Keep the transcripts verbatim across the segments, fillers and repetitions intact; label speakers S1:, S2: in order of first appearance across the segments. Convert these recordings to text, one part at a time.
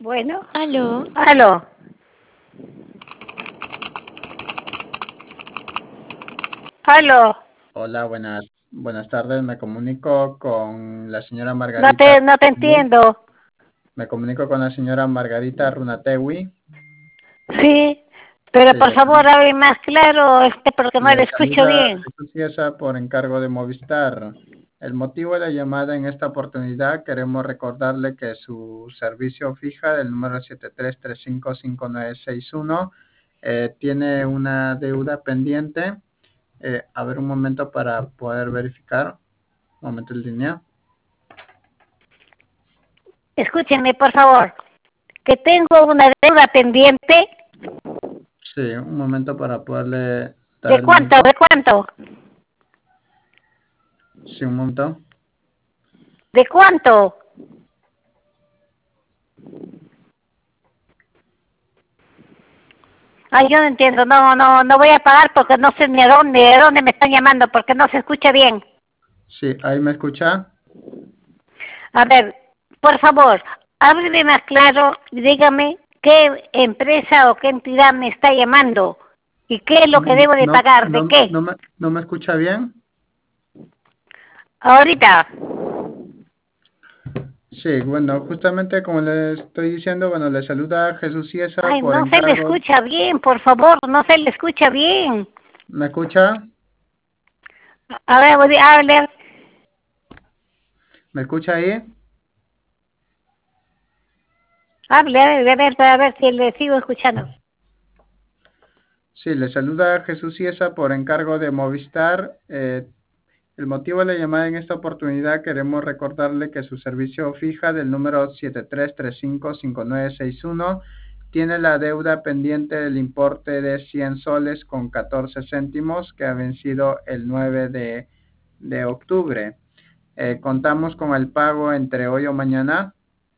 S1: Bueno.
S2: Aló.
S1: Aló. Aló.
S3: Hola, buenas, buenas tardes. Me comunico con la señora
S1: No
S3: Margarita.
S1: te, no te entiendo.
S3: Me comunico con la señora Margarita Runatewi.
S1: Sí, pero
S3: Sí,
S1: por
S3: le,
S1: favor hable más claro, este, porque no le
S3: le
S1: escucho
S3: saluda
S1: bien.
S3: Jesús Ciesa por encargo de Movistar. El motivo de la llamada en esta oportunidad, queremos recordarle que su servicio fija del número siete tres tres cinco cinco nueve seis uno eh, tiene una deuda pendiente. Eh, a ver un momento para poder verificar. Un momento en línea.
S1: Escúchenme, por favor, que tengo una deuda pendiente.
S3: Sí, un momento para poderle dar
S1: ¿De
S3: el
S1: cuánto?
S3: monto.
S1: ¿De cuánto?
S3: Sí, un momento.
S1: ¿De cuánto? Ay, yo no entiendo, no, no, no voy a pagar porque no sé ni a dónde, de dónde me están llamando, porque no se escucha bien.
S3: Sí, ahí me escucha.
S1: A ver, por favor, hábleme más claro y dígame qué empresa o qué entidad me está llamando y qué es lo que debo de
S3: No,
S1: pagar, ¿de
S3: no,
S1: qué?
S3: no me, no me escucha bien.
S1: Ahorita.
S3: Sí, bueno, justamente como le estoy diciendo, bueno, le saluda Jesús Ciesa
S1: Ay,
S3: por
S1: no se le
S3: encargo.
S1: escucha bien, por favor, no se le escucha bien.
S3: ¿Me escucha?
S1: A ver, voy a hablar.
S3: ¿Me escucha ahí?
S1: Hable, a ver, a ver, para ver si le sigo escuchando.
S3: Sí, le saluda Jesús Ciesa por encargo de Movistar. Eh, el motivo de la llamada en esta oportunidad, queremos recordarle que su servicio fija del número siete tres tres cinco cinco nueve seis uno tiene la deuda pendiente del importe de cien soles con catorce céntimos que ha vencido el nueve de octubre. Eh, contamos con el pago entre hoy o mañana.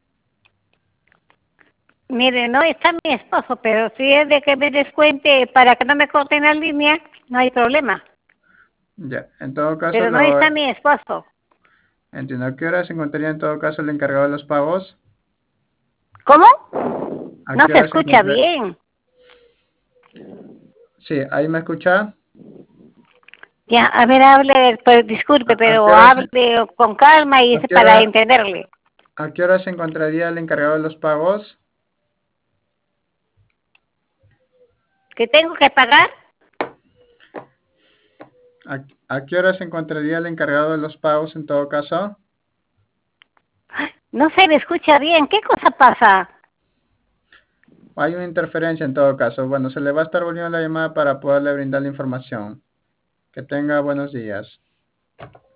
S1: Mire, no está mi esposo, pero si es de que me descuente para que no me corten la línea, no hay problema.
S3: Ya, en todo caso,
S1: Pero no
S3: lo
S1: está mi esposo.
S3: entiendo. ¿A qué hora se encontraría en todo caso el encargado de los pagos?
S1: ¿Cómo?
S3: ¿A
S1: No
S3: qué
S1: se
S3: hora se
S1: escucha
S3: encuentra?
S1: bien.
S3: Sí, ahí me escucha.
S1: Ya, a ver, hable, pues, disculpe,
S3: ¿A, a qué
S1: pero
S3: hora se,
S1: hable con calma y
S3: a qué
S1: para
S3: hora,
S1: entenderle.
S3: a qué hora se encontraría el encargado de los pagos?
S1: ¿Que tengo que pagar?
S3: ¿A, a qué hora se encontraría el encargado de los pagos en todo caso?
S1: No se le escucha bien. ¿Qué cosa pasa?
S3: Hay una interferencia en todo caso. Bueno, se le va a estar volviendo la llamada para poderle brindar la información. Que tenga buenos días.